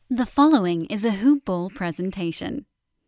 The following is a Hoop Ball presentation.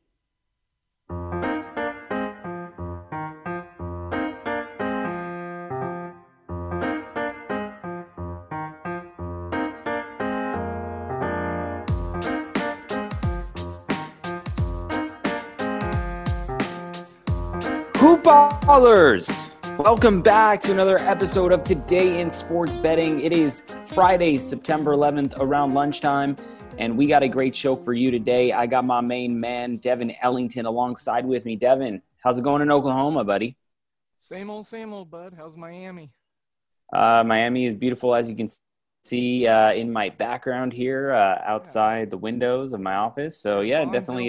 Hoop Ballers! Welcome back to another episode of Today in Sports Betting. It is Friday, September 11th, around lunchtime, and we got a great show for you today. I got my main man, Devin Ellington, alongside with me. Devin, how's it going in Oklahoma, buddy? Same old, bud. How's Miami? Miami is beautiful, as you can see in my background here outside the windows of my office. So, yeah, definitely.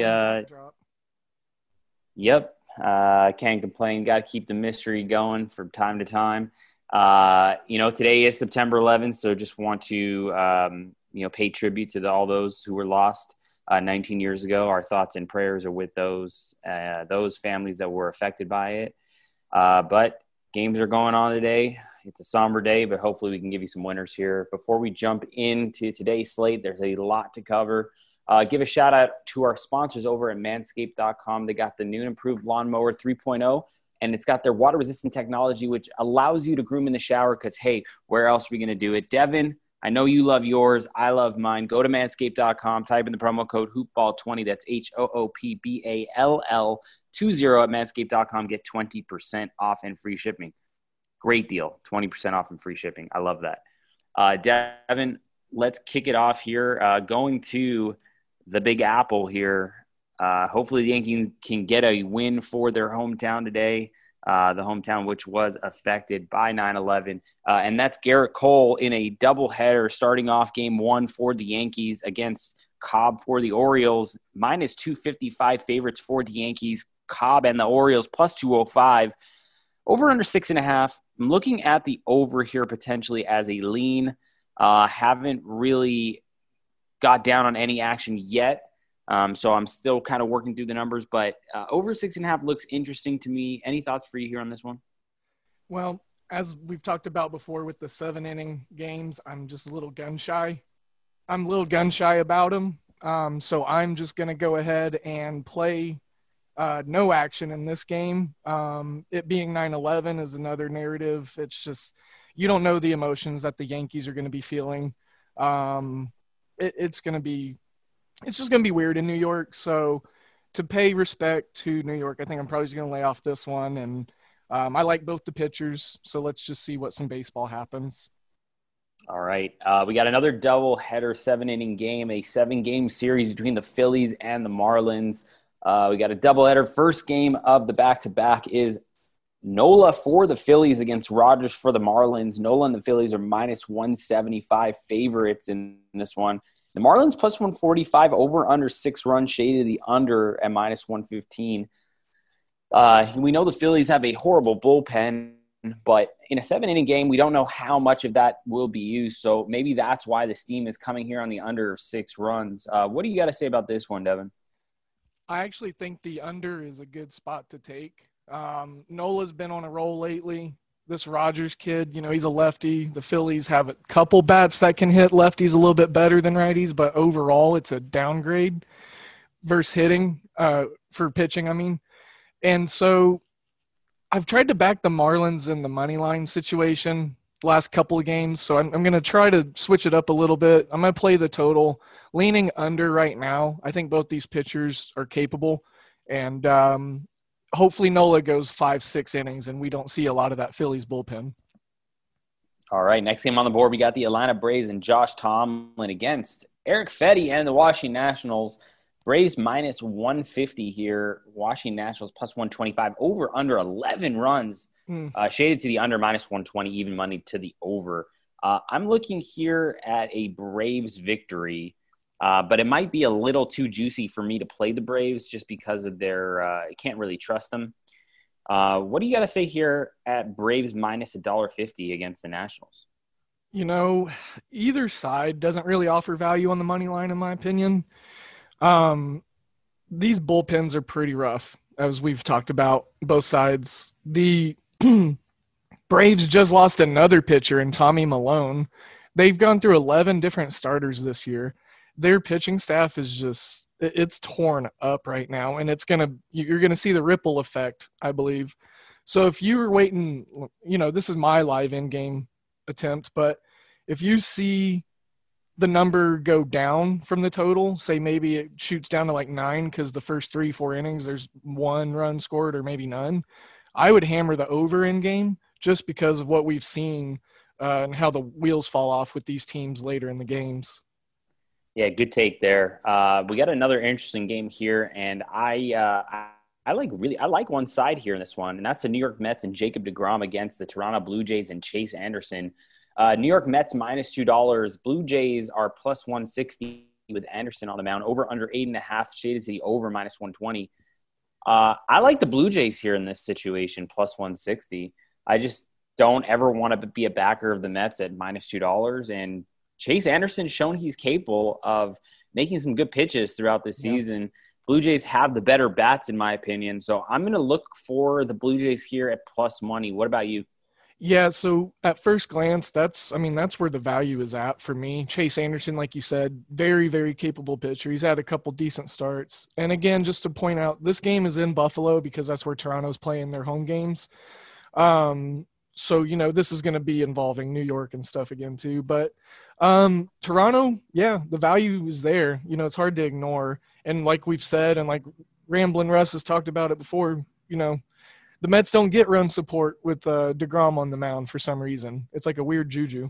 Yep. Can't complain. Got to keep the mystery going from time to time. Today is September 11th, so just want to, pay tribute to all those who were lost 19 years ago. Our thoughts and prayers are with those families that were affected by it. But games are going on today. It's a somber day, but hopefully we can give you some winners here. Before we jump into today's slate, there's a lot to cover. Give a shout out to our sponsors over at manscaped.com. They got the new and improved Lawnmower 3.0, and it's got their water resistant technology, which allows you to groom in the shower because, hey, where else are we going to do it? Devin, I know you love yours. I love mine. Go to manscaped.com, type in the promo code HoopBall20. That's HOOPBALL20 at manscaped.com. Get 20% off and free shipping. Great deal. 20% off and free shipping. I love that. Devin, let's kick it off here. Going to the Big Apple here. Hopefully the Yankees can get a win for their hometown today, the hometown which was affected by 9/11. And that's Garrett Cole in a doubleheader starting off game one for the Yankees against Cobb for the Orioles. Minus 255 favorites for the Yankees. Cobb and the Orioles plus 205. Over under 6.5. I'm looking at the over here potentially as a lean. Haven't really got down on any action yet. So I'm still kind of working through the numbers, but over 6.5 looks interesting to me. Any thoughts for you here on this one? Well, as we've talked about before with the 7-inning games, I'm just a little gun shy. I'm a little gun shy about them. So I'm just going to go ahead and play no action in this game. It being 9/11 is another narrative. It's just, you don't know the emotions that the Yankees are going to be feeling. It's just going to be weird in New York. So to pay respect to New York, I think I'm probably just going to lay off this one. And I like both the pitchers. So let's just see what some baseball happens. All right. We got another double-header 7-inning game, a 7-game series between the Phillies and the Marlins. We got a doubleheader. First game of the back-to-back is Nola for the Phillies against Rogers for the Marlins. Nola and the Phillies are minus 175 favorites in this one. The Marlins plus 145, over under 6 runs, shaded the under at minus 115. We know the Phillies have a horrible bullpen, but in a 7-inning game, we don't know how much of that will be used. So maybe that's why the steam is coming here on the under of 6 runs. What do you got to say about this one, Devin? I actually think the under is a good spot to take. Nola's been on a roll lately. This Rogers kid, he's a lefty. The Phillies have a couple bats that can hit lefties a little bit better than righties, but overall it's a downgrade versus hitting, for pitching, I mean. And so I've tried to back the Marlins in the money line situation the last couple of games, so I'm going to try to switch it up a little bit. I'm going to play the total, leaning under right now. I think both these pitchers are capable, and hopefully Nola goes 5-6 innings and we don't see a lot of that Phillies bullpen. All right, next game on the board, we got the Atlanta Braves and Josh Tomlin against Eric Fedde and the Washington Nationals. Braves minus 150 here. Washington Nationals plus 125. Over under 11 runs. Shaded to the under, minus 120, even money to the over. I'm looking here at a Braves victory. But it might be a little too juicy for me to play the Braves just because of their I can't really trust them. What do you got to say here at Braves minus $1.50 against the Nationals? Either side doesn't really offer value on the money line, in my opinion. These bullpens are pretty rough, as we've talked about, both sides. The Braves just lost another pitcher in Tommy Malone. They've gone through 11 different starters this year. their pitching staff is just it's torn up right now, and you're gonna see the ripple effect, I believe. So if you were waiting, this is my live in-game attempt, but if you see the number go down from the total, say maybe it shoots down to like 9 because the first 3-4 innings there's 1 run scored or maybe none, I would hammer the over in game just because of what we've seen and how the wheels fall off with these teams later in the games. Yeah, good take there. We got another interesting game here, and I like one side here in this one, and that's the New York Mets and Jacob deGrom against the Toronto Blue Jays and Chase Anderson. New York Mets -$2. Blue Jays are +160 with Anderson on the mound. Over under 8.5. Shaded to the over -120. I like the Blue Jays here in this situation, +160. I just don't ever want to be a backer of the Mets at -$2. And Chase Anderson's shown he's capable of making some good pitches throughout the season. Yeah. Blue Jays have the better bats, in my opinion. So I'm going to look for the Blue Jays here at plus money. What about you? Yeah, so at first glance, that's where the value is at for me. Chase Anderson, like you said, very, very capable pitcher. He's had a couple decent starts. And again, just to point out, this game is in Buffalo because that's where Toronto's playing their home games. So, this is going to be involving New York and stuff again too. But Toronto, yeah, the value is there. It's hard to ignore. And like we've said, and like Ramblin' Russ has talked about it before, the Mets don't get run support with deGrom on the mound for some reason. It's like a weird juju.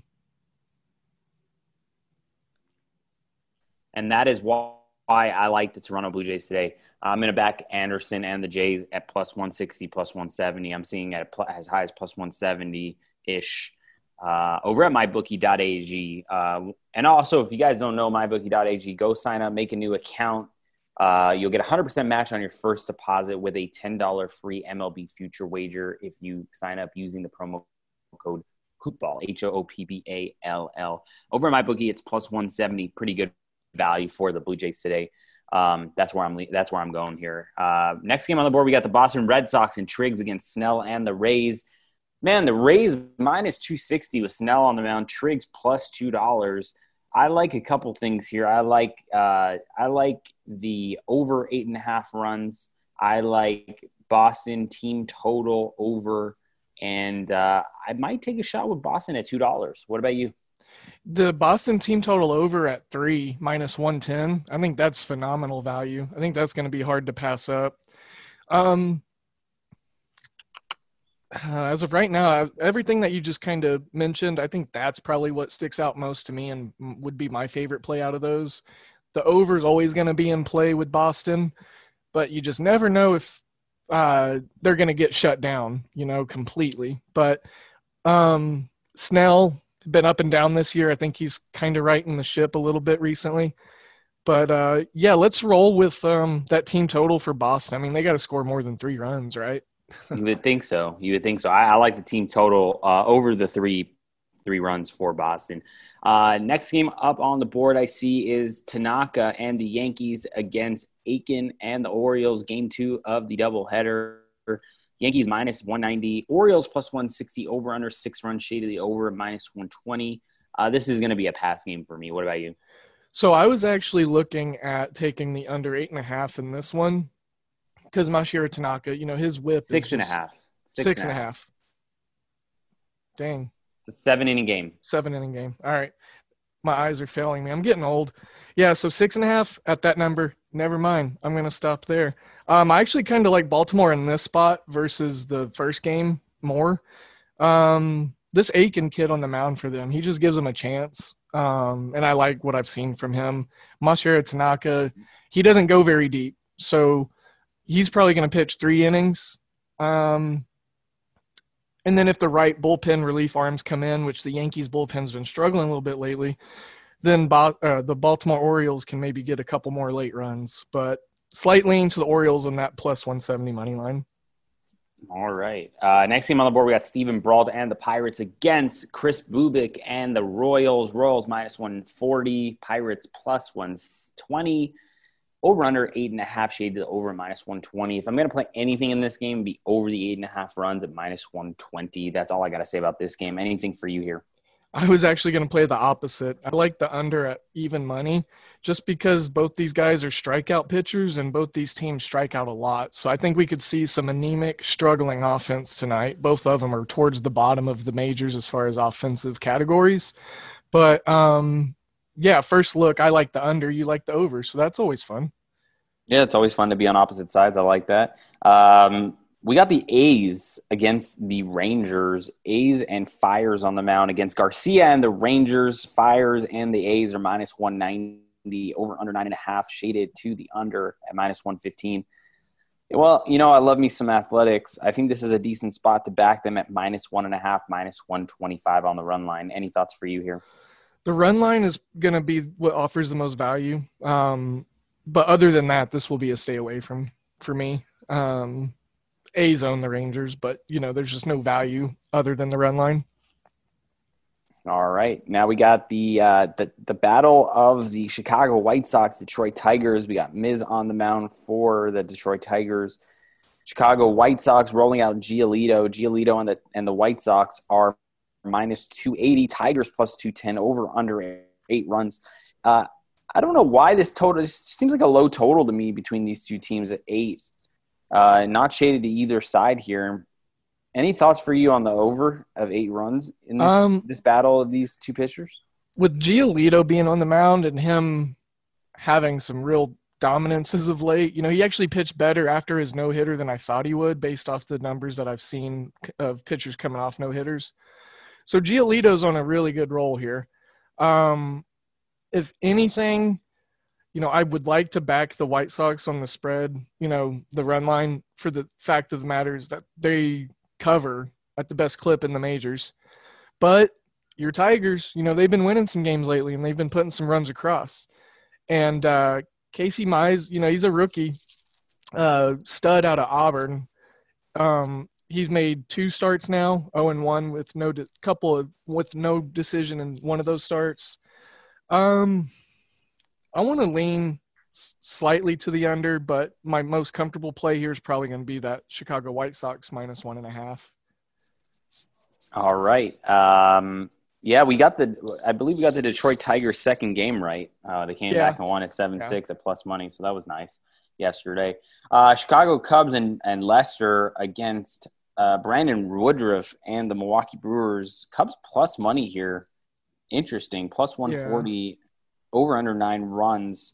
And that is why I like the Toronto Blue Jays today. I'm going to back Anderson and the Jays at +160, +170. I'm seeing it as high as +170-ish over at mybookie.ag. And also, if you guys don't know mybookie.ag, go sign up, make a new account. You'll get a 100% match on your first deposit with a $10 free MLB future wager if you sign up using the promo code HOOPBALL, HOOPBALL. Over at MyBookie, it's +170. Pretty good value for the Blue Jays today. That's where I'm going here. Next game on the board, we got the Boston Red Sox and Triggs against Snell and the Rays. Man, the Rays -260 with Snell on the mound. Triggs +$2. I like a couple things here. I like the over 8.5 runs. I like Boston team total over, and I might take a shot with Boston at $2. What about you? The Boston team total over at 3 -110. I think that's phenomenal value. I think that's going to be hard to pass up. As of right now, everything that you just kind of mentioned, I think that's probably what sticks out most to me and would be my favorite play out of those. The over is always going to be in play with Boston, but you just never know if they're going to get shut down, completely. But Snell been up and down this year. I think he's kind of righting the ship a little bit recently. But, yeah, let's roll with that team total for Boston. I mean, they got to score more than 3 runs, right? You would think so. I like the team total over the three runs for Boston. Next game up on the board I see is Tanaka and the Yankees against Aiken and the Orioles. Game 2 of the doubleheader. Yankees -190. Orioles +160. Over under 6 runs. Shade of the over -120. This is going to be a pass game for me. What about you? So I was actually looking at taking the under 8.5 in this one. Because Masahiro Tanaka, his whip is 6.5. 6.5. Dang. It's a 7-inning game. 7-inning game. All right. My eyes are failing me. I'm getting old. Yeah, so 6.5 at that number. Never mind. I'm going to stop there. I actually kind of like Baltimore in this spot versus the first game more. This Aiken kid on the mound for them, he just gives them a chance. And I like what I've seen from him. Masahiro Tanaka, he doesn't go very deep. So he's probably going to pitch 3 innings. And then if the right bullpen relief arms come in, which the Yankees bullpen's been struggling a little bit lately, then the Baltimore Orioles can maybe get a couple more late runs. But slight lean to the Orioles on that +170 money line. All right. Next game on the board, we got Steven Brault and the Pirates against Chris Bubik and the Royals. Royals -140, Pirates +120. Over under 8.5, shade to the over -120. If I'm going to play anything in this game, be over the 8.5 runs at -120. That's all I got to say about this game. Anything for you here? I was actually going to play the opposite. I like the under at even money just because both these guys are strikeout pitchers and both these teams strike out a lot. So I think we could see some anemic, struggling offense tonight. Both of them are towards the bottom of the majors as far as offensive categories. But, yeah, first look, I like the under. You like the over. So that's always fun. Yeah, it's always fun to be on opposite sides. I like that. We got the A's against the Rangers. A's and Fires on the mound against Garcia and the Rangers. Fires and the A's are minus 190, over under 9.5, shaded to the under at minus 115. Well, I love me some athletics. I think this is a decent spot to back them at minus 1.5, minus 125 on the run line. Any thoughts for you here? The run line is going to be what offers the most value. But other than that, this will be a stay away from for me. A's own the Rangers, but, there's just no value other than the run line. All right. Now we got the battle of the Chicago White Sox, Detroit Tigers. We got Miz on the mound for the Detroit Tigers. Chicago White Sox rolling out Giolito. Giolito and the White Sox are minus 280. Tigers plus 210, over under 8 runs. I don't know why this total seems like a low total to me between these two teams at 8. Not shaded to either side here. Any thoughts for you on the over of 8 runs in this battle of these two pitchers? With Giolito being on the mound and him having some real dominance as of late, he actually pitched better after his no-hitter than I thought he would based off the numbers that I've seen of pitchers coming off no-hitters. So Giolito's on a really good roll here. If anything, I would like to back the White Sox on the spread, the run line, for the fact of the matter is that they cover at the best clip in the majors. But your Tigers, they've been winning some games lately and they've been putting some runs across. And Casey Mize, he's a rookie stud out of Auburn. He's made 2 starts now, 0-1 with no decision in one of those starts. I want to lean slightly to the under, but my most comfortable play here is probably going to be that Chicago White Sox minus 1.5. All right. Yeah, I believe we got the Detroit Tigers second game right. They came back and won at 7-6 at plus money, so that was nice yesterday. Chicago Cubs and Leicester against Brandon Woodruff and the Milwaukee Brewers. Cubs plus money here. Interesting. Plus 140, over under 9 runs.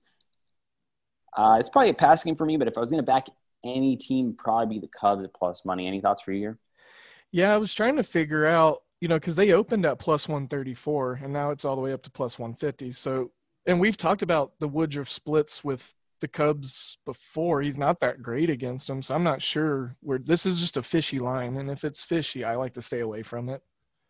It's probably a pass game for me, but if I was going to back any team, probably be the Cubs at plus money. Any thoughts for you here? Yeah, I was trying to figure out, because they opened at plus 134 and now it's all the way up to plus 150. So, and we've talked about the Woodruff splits with the Cubs before. He's not that great against them, so I'm not sure where this is. Just a fishy line, and if it's fishy, I like to stay away from it.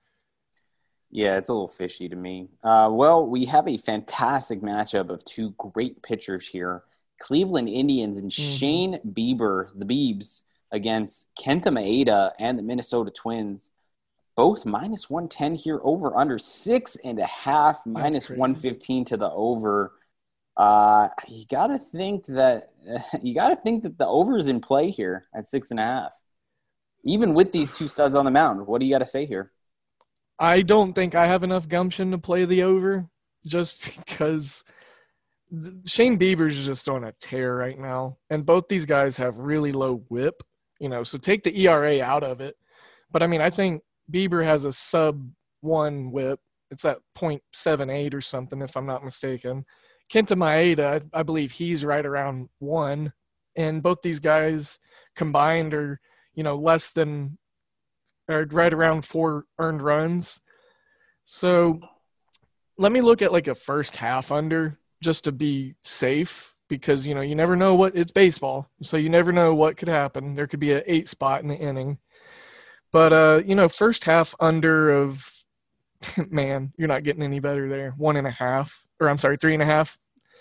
Yeah, it's a little fishy to me. Well, we have a fantastic matchup of 2 great pitchers here. Cleveland Indians and Shane Bieber, the Biebs, against Kenta Maeda and the Minnesota Twins. Both minus 110 here, over under 6.5, minus 115 to the over. You gotta think that the over is in play here at 6.5. Even with these 2 studs on the mound, what do you got to say here? I don't think I have enough gumption to play the over, just because Shane Bieber's just on a tear right now, and both these guys have really low whip. So take the ERA out of it. But I think Bieber has a sub-1 whip. It's at 0.78 or something, if I'm not mistaken. Kenta Maeda, I believe he's right around 1. And both these guys combined are, less than or right around 4 earned runs. So let me look at like a first half under just to be safe, because, you never know it's baseball. So you never know what could happen. There could be an 8 spot in the inning. But, first half under of, man, you're not getting any better there. 3.5.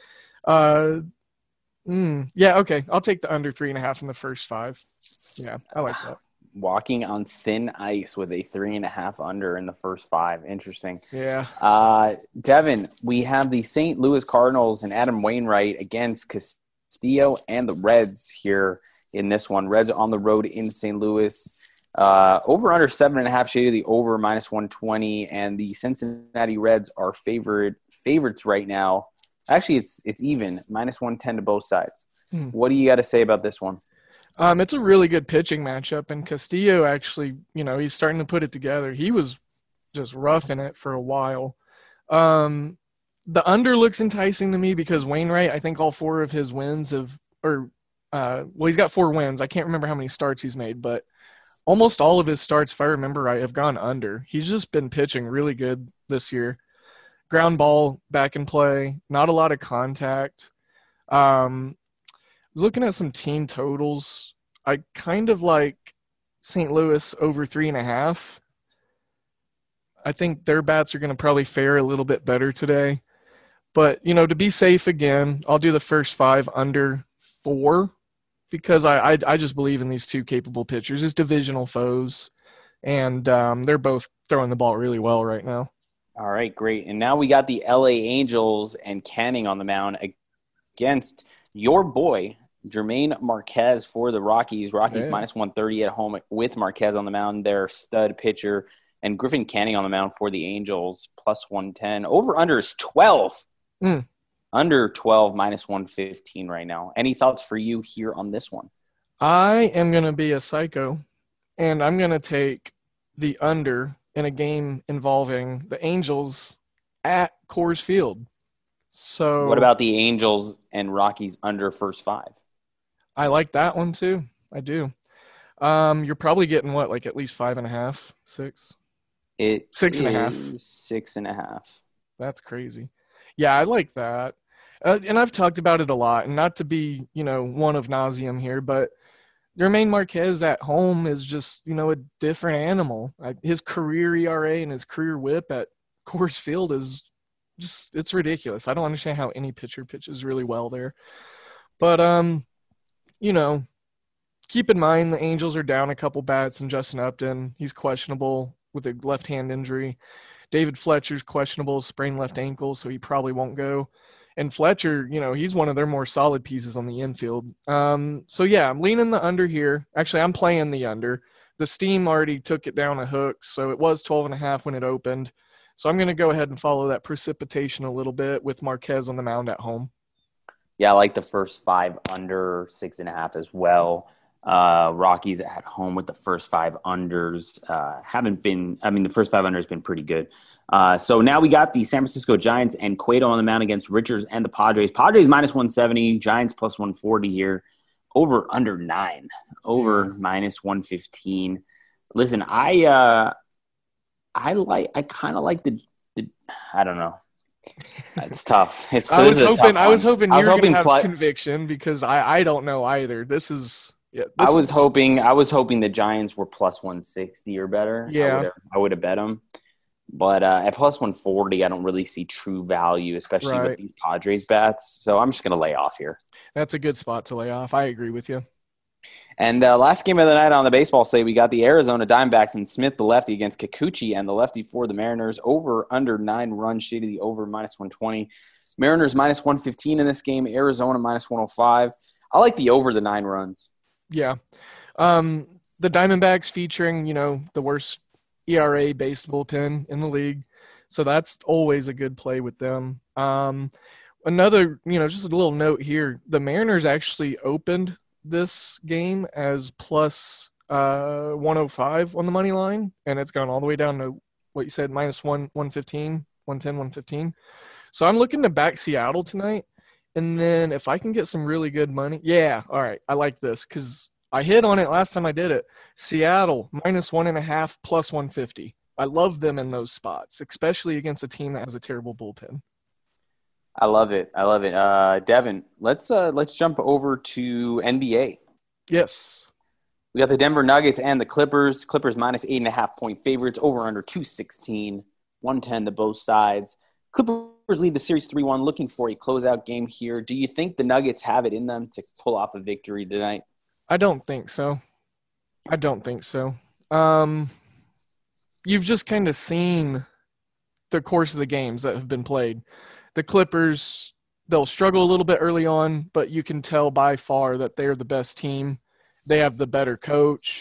Yeah, okay. I'll take the under 3.5 in the first 5. Yeah, I like that. Walking on thin ice with a 3.5 under in the first 5. Interesting. Yeah. Devin, we have the St. Louis Cardinals and Adam Wainwright against Castillo and the Reds here in this one. Reds on the road in St. Louis. Over under 7.5 shade of the over -120, and the Cincinnati Reds are favorites right now. Actually, it's even -110 to both sides. What do you got to say about this one? It's a really good pitching matchup, and Castillo actually, he's starting to put it together. He was just roughing it for a while. The under looks enticing to me because Wainwright, I think all 4 of his wins he's got 4 wins. I can't remember how many starts he's made, but almost all of his starts, if I remember right, have gone under. He's just been pitching really good this year. Ground ball back in play, not a lot of contact. I was looking at some team totals. I kind of like St. Louis over 3.5. I think their bats are going to probably fare a little bit better today. But, to be safe again, I'll do the first 5 under 4 because I just believe in these 2 capable pitchers as divisional foes, and they're both throwing the ball really well right now. All right, great. And now we got the LA Angels and Canning on the mound against your boy, Jermaine Marquez for the Rockies. Rockies -130 at home with Marquez on the mound, their stud pitcher, and Griffin Canning on the mound for the Angels, +110. Over-under is 12. Under 12, -115 right now. Any thoughts for you here on this one? I am going to be a psycho, and I'm going to take the under in a game involving the Angels at Coors Field. So, what about the Angels and Rockies under first 5? I like that one too. I do. You're probably getting what, at least 5.5, 6? 6.5. 6.5. That's crazy. Yeah, I like that. And I've talked about it a lot, and not to be, one of nauseam here, but Jermaine Marquez at home is just, a different animal. His career ERA and his career whip at Coors Field is just, it's ridiculous. I don't understand how any pitcher pitches really well there. But, keep in mind the Angels are down a couple bats, and Justin Upton, he's questionable with a left hand injury. David Fletcher's questionable, sprained left ankle, so he probably won't go. And Fletcher, he's one of their more solid pieces on the infield. So, yeah, I'm leaning the under here. Actually, I'm playing the under. The Steam already took it down a hook, so it was 12.5 when it opened. So I'm going to go ahead and follow that precipitation a little bit with Marquez on the mound at home. Yeah, I like the first 5 under 6.5 as well. Rockies at home with the first 5 unders the first 5 unders been pretty good. So now we got the San Francisco Giants and Cueto on the mound against Richards and the Padres. Padres -170, Giants +140 here. Over under 9, over -115. Listen, I kind of like the I don't know. It's tough. I was hoping you were going to have conviction because I don't know either. This is. Yeah, I was hoping the Giants were +160 or better. Yeah, I would have bet them. But at +140, I don't really see true value, especially with these Padres bats. So I'm just going to lay off here. That's a good spot to lay off. I agree with you. And last game of the night on the baseball slate, we got the Arizona Diamondbacks and Smith, the lefty, against Kikuchi and the lefty for the Mariners. Over under 9 runs, shade of the over -120. Mariners -115 in this game. Arizona -105. I like the over the 9 runs. Yeah. The Diamondbacks featuring, the worst ERA based bullpen in the league. So that's always a good play with them. Another, just a little note here. The Mariners actually opened this game as plus 105 on the money line, and it's gone all the way down to what you said, -115, 110, 115. So I'm looking to back Seattle tonight. And then if I can get some really good money, all right, I like this because I hit on it last time I did it. Seattle, -1.5, plus 150. I love them in those spots, especially against a team that has a terrible bullpen. I love it. Devin, let's jump over to NBA. Yes. We got the Denver Nuggets and the Clippers. Clippers -8.5 point favorites, over under 216, 110 to both sides. Clippers lead the series 3-1, looking for a closeout game here. Do you think the Nuggets have it in them to pull off a victory tonight? I don't think so. You've just kind of seen the course of the games that have been played. The Clippers, they'll struggle a little bit early on, but you can tell by far that they're the best team. They have the better coach.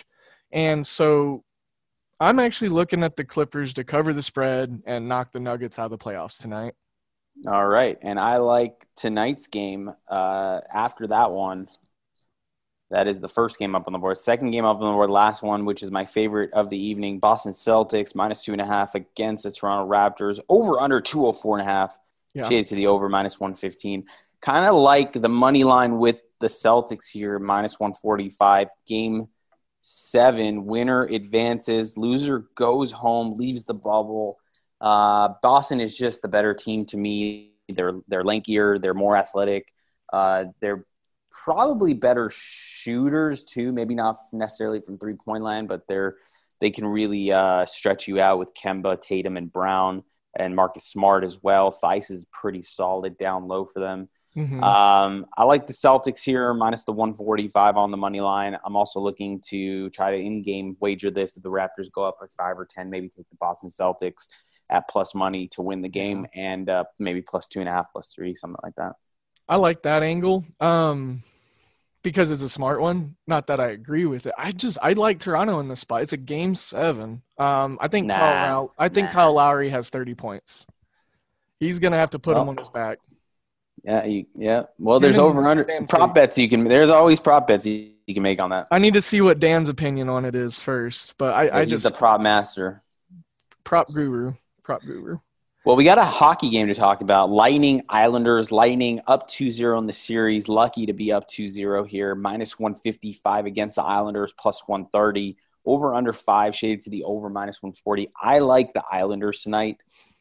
And so I'm actually looking at the Clippers to cover the spread and knock the Nuggets out of the playoffs tonight. All right. And I like tonight's game after that one. That is the first game up on the board. Second game up on the board, last one, which is my favorite of the evening. Boston Celtics -2.5 against the Toronto Raptors. Over under 204.5. Yeah. Shaded to the over -115. Kind of like the money line with the Celtics here, -145. Game 7, winner advances. Loser goes home, leaves the bubble. Boston is just the better team to me. They're lankier. They're more athletic. They're probably better shooters too. Maybe not necessarily from 3-point land, but they can really stretch you out with Kemba, Tatum, and Brown, and Marcus Smart as well. Theis is pretty solid down low for them. Mm-hmm. I like the Celtics here, minus the 145 on the money line. I'm also looking to try to in-game wager this. If the Raptors go up by 5 or 10, maybe take the Boston Celtics at plus money to win the game, and maybe +2.5, +3, something like that. I like that angle because it's a smart one. Not that I agree with it. I like Toronto in this spot. It's a game 7. I think Kyle Lowry has 30 points. He's gonna have to put him on his back. Yeah. Well, there's over/under prop bets you can. There's always prop bets you can make on that. I need to see what Dan's opinion on it is first, but he's the prop master, prop guru. Well, we got a hockey game to talk about. Lightning Islanders. Lightning up 2-0 in the series. Lucky to be up 2-0 here. -155 against the Islanders, +130. Over under 5, shaded to the over -140. I like the Islanders tonight.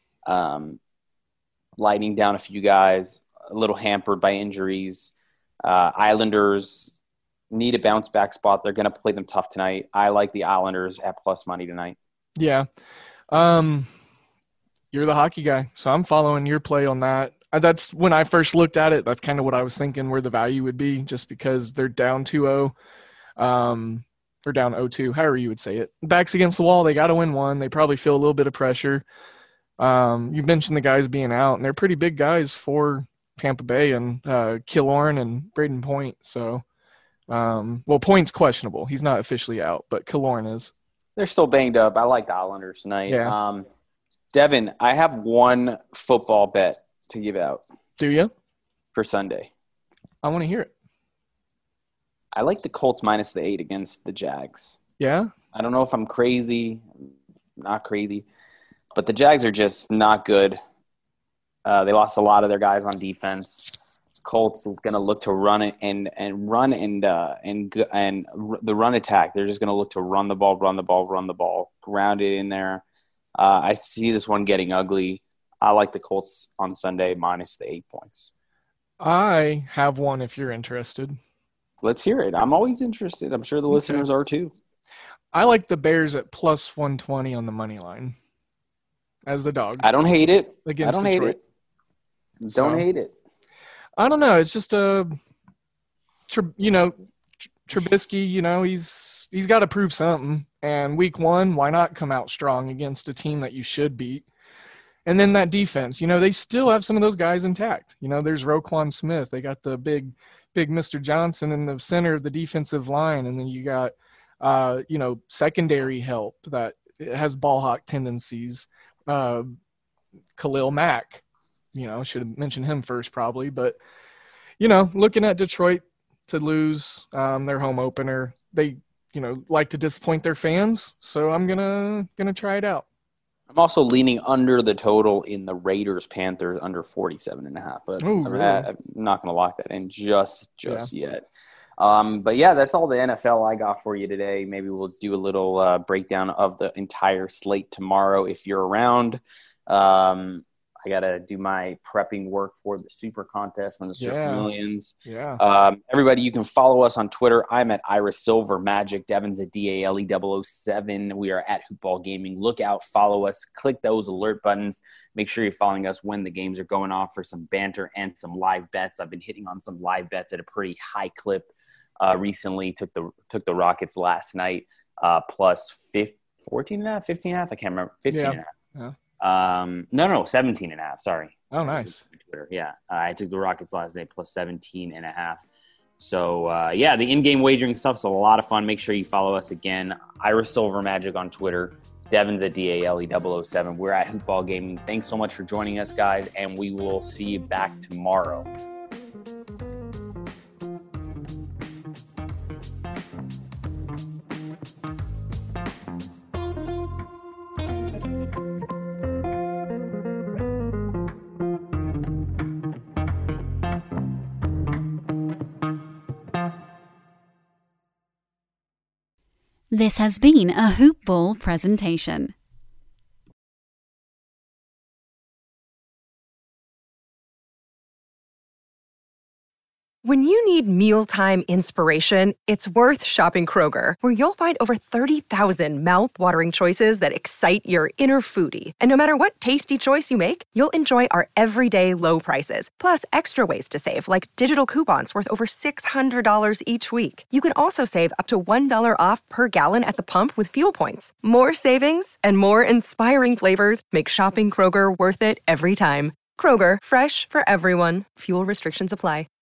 Lightning down a few guys, a little hampered by injuries. Islanders need a bounce back spot. They're going to play them tough tonight. I like the Islanders at plus money tonight. Yeah. You're the hockey guy, so I'm following your play on that. That's when I first looked at it. That's kind of what I was thinking where the value would be, just because they're down 2-0, or down 0-2, however you would say it. Backs against the wall. They got to win one. They probably feel a little bit of pressure. You mentioned the guys being out, and they're pretty big guys for Tampa Bay, and Killorn and Braden Point. So, Point's questionable. He's not officially out, but Killorn is. They're still banged up. I like the Islanders tonight. Yeah. Devin, I have one football bet to give out. Do you? For Sunday. I want to hear it. I like the Colts -8 against the Jags. Yeah? I don't know if I'm crazy, not crazy, but the Jags are just not good. They lost a lot of their guys on defense. Colts going to look to run it and the run attack. They're just going to look to run the ball, ground it in there. I see this one getting ugly. I like the Colts on Sunday -8 points. I have one if you're interested. Let's hear it. I'm always interested. I'm sure the listeners are too. I like the Bears at +120 on the money line as the dog. I don't hate it. Against Don't Detroit. hate it. Don't hate it. I don't know. It's just Trubisky, he's got to prove something. And week 1, why not come out strong against a team that you should beat? And then that defense, they still have some of those guys intact. There's Roquan Smith. They got the big Mr. Johnson in the center of the defensive line. And then you got, secondary help that has ball hawk tendencies. Khalil Mack, should have mentioned him first probably. But, looking at Detroit to lose their home opener, they, like to disappoint their fans. So I'm gonna try it out. I'm also leaning under the total in the Raiders-Panthers under 47.5. But really? I'm not going to lock that in just yet. But, yeah, that's all the NFL I got for you today. Maybe we'll do a little breakdown of the entire slate tomorrow if you're around. I got to do my prepping work for the Super Contest and the Super Millions. Yeah. Everybody, you can follow us on Twitter. I'm at Ira Silver Magic. Devin's at DALE007. We are at Hoopball Gaming. Look out, follow us, click those alert buttons. Make sure you're following us when the games are going off for some banter and some live bets. I've been hitting on some live bets at a pretty high clip recently. Took the Rockets last night plus 14.5, 15.5. I can't remember. 15.5. Yeah. No, 17.5. Sorry. Oh, nice. Twitter. Yeah. I took the Rockets last night plus 17.5. So, the in-game wagering stuff's a lot of fun. Make sure you follow us again. Ira Silver Magic on Twitter. Devin's at DALE007. We're at Hoopball Gaming. Thanks so much for joining us, guys, and we will see you back tomorrow. This has been a Hoop Ball presentation. When you need mealtime inspiration, it's worth shopping Kroger, where you'll find over 30,000 mouth-watering choices that excite your inner foodie. And no matter what tasty choice you make, you'll enjoy our everyday low prices, plus extra ways to save, like digital coupons worth over $600 each week. You can also save up to $1 off per gallon at the pump with fuel points. More savings and more inspiring flavors make shopping Kroger worth it every time. Kroger, fresh for everyone. Fuel restrictions apply.